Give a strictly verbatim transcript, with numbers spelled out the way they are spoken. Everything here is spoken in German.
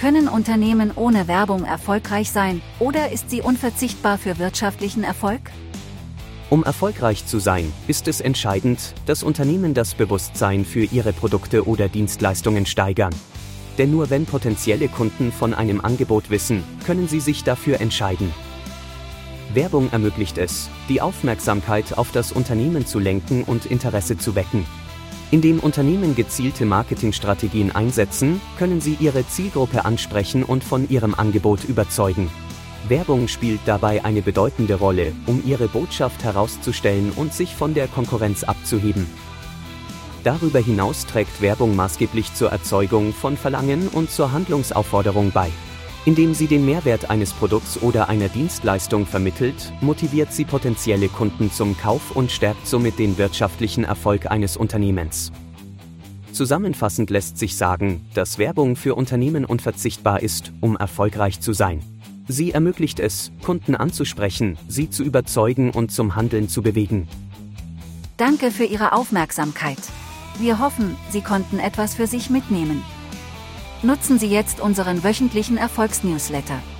Können Unternehmen ohne Werbung erfolgreich sein, oder ist sie unverzichtbar für wirtschaftlichen Erfolg? Um erfolgreich zu sein, ist es entscheidend, dass Unternehmen das Bewusstsein für ihre Produkte oder Dienstleistungen steigern. Denn nur wenn potenzielle Kunden von einem Angebot wissen, können sie sich dafür entscheiden. Werbung ermöglicht es, die Aufmerksamkeit auf das Unternehmen zu lenken und Interesse zu wecken. Indem Unternehmen gezielte Marketingstrategien einsetzen, können sie ihre Zielgruppe ansprechen und von ihrem Angebot überzeugen. Werbung spielt dabei eine bedeutende Rolle, um ihre Botschaft herauszustellen und sich von der Konkurrenz abzuheben. Darüber hinaus trägt Werbung maßgeblich zur Erzeugung von Verlangen und zur Handlungsaufforderung bei. Indem sie den Mehrwert eines Produkts oder einer Dienstleistung vermittelt, motiviert sie potenzielle Kunden zum Kauf und stärkt somit den wirtschaftlichen Erfolg eines Unternehmens. Zusammenfassend lässt sich sagen, dass Werbung für Unternehmen unverzichtbar ist, um erfolgreich zu sein. Sie ermöglicht es, Kunden anzusprechen, sie zu überzeugen und zum Handeln zu bewegen. Danke für Ihre Aufmerksamkeit. Wir hoffen, Sie konnten etwas für sich mitnehmen. Nutzen Sie jetzt unseren wöchentlichen Erfolgsnewsletter.